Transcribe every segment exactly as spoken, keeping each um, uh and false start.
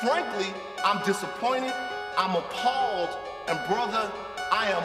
frankly, I'm disappointed, I'm appalled, and brother, I am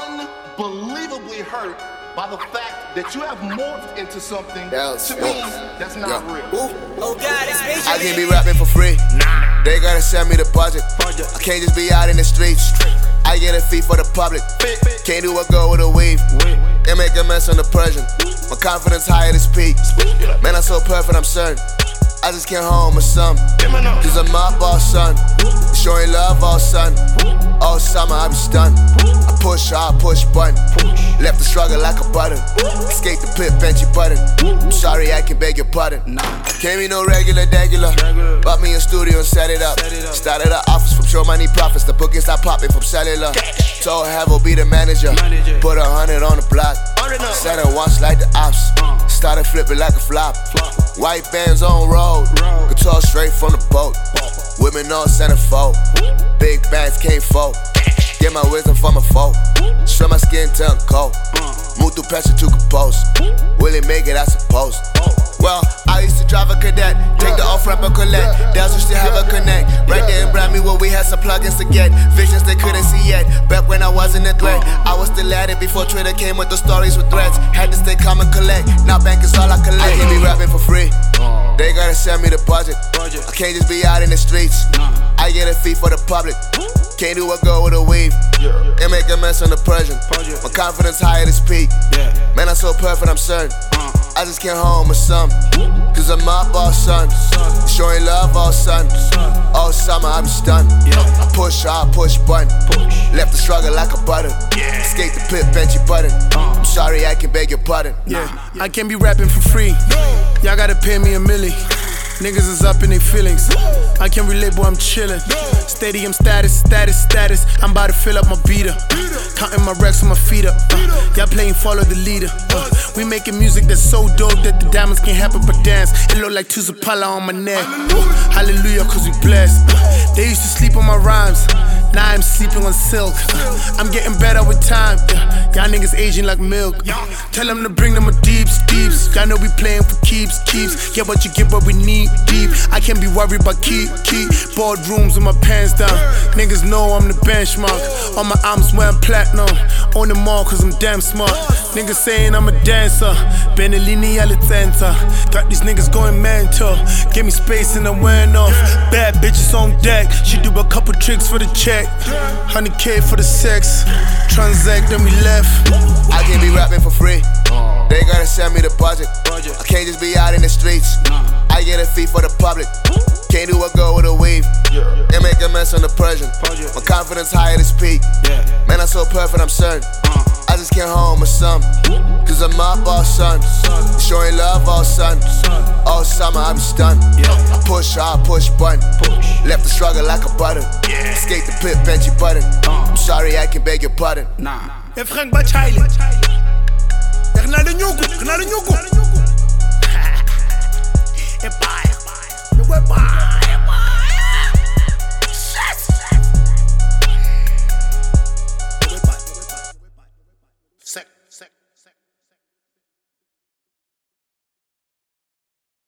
unbelievably hurt by the fact that you have morphed into something, That's, to yo, me, that's not yo. real. Ooh. Oh God, it's me. I can't be rapping for free. Nah. They gotta send me the budget. I can't just be out in the streets. I get a fee for the public. Can't do a go with a weave. It make a mess on the Persian. My confidence higher than peak. Man, I'm so perfect, I'm certain. I just came home with some. Cause I'm my boss, son. Showing love all sun. All summer, I be stunned. I push hard, push button. Left the struggle like a button. Escape the pit, benchy button. I'm sorry, I can beg your pardon. Can't be no regular, degular. Bought me a studio and set it up. Started an office from show money profits. The bookings start popping from cellular. Told Hevel be the manager. Put a hundred on the block. Said it once like the ops. Started flipping like a flop. White bands on road. Guitar straight from the boat. Women on centerfold. Big bands can't fold. Get my wisdom from a foe. Show my skin turn cold. Move through pressure to compose. Will it make it? I suppose. Well, I used to drive a cadet. Take the off ramp and collect. Dells used to have a connect. Right there in Brammy where we had some plugins to get. Visions they couldn't see yet. Back when I wasn't a threat. I was still at it before Twitter came with the stories with threats. Had to stay calm and collect. Now bank is all I collect. I can't be rapping for free. They gotta send me the budget. I can't just be out in the streets. I get a fee for the public. Can't do a go with a weave. It make a mess on the Persian. My confidence higher than peak. Man, I'm so perfect, I'm certain. I just came home with some. Cause I'm my boss, son. Showing love all sun. All summer, I be stunned. I push hard, push button. Left the struggle like a button. Escape the pit, benchy button. I'm sorry, I can beg your pardon. Yeah, I can't be rapping for free. Y'all gotta pay me a milli. Niggas is up in their feelings. I can't relate, boy, I'm chillin'. Stadium status, status, status. I'm about to fill up my beater. Counting my racks on my feet up. Uh, y'all playing follow the leader. Uh, we making music that's so dope that the diamonds can't help it but dance. It look like Tuzapala on my neck. Uh, hallelujah, cause we blessed. Uh, they used to sleep on my rhymes. Now I'm sleeping on silk. Uh, I'm getting better with time. Uh, y'all niggas aging like milk. Uh, tell them to bring them a deeps, deeps. Y'all know we playing for keeps, keeps. Get what you get, what we need. Deep, I can't be worried about keep, keep boardrooms with my pants down. Niggas know I'm the benchmark. On my arms wearing platinum. On them all cause I'm damn smart. Niggas saying I'm a dancer. Benelini alla tenta. Got these niggas going mental. Give me space and I'm wearing off. Bad bitches on deck. She do a couple tricks for the check. one hundred K for the sex. Transact then we left. I can't be rapping for free. They gotta send me the budget. I can't just be out in the streets. I get a fee for the public. Can't do a go with a weave. It make a mess on the Persian. My confidence higher than peak. Man, I'm so perfect, I'm certain. I just came home with some. Cause I'm my boss, son. Showing love all sun. All summer, I be stunned. I push hard, push button. Left the struggle like a button. Escape the pit, benchy button. I'm sorry, I can beg your pardon. Hey, Frank Bachaile. Renade Nyuku, Renade Nyuku. Hey, bye.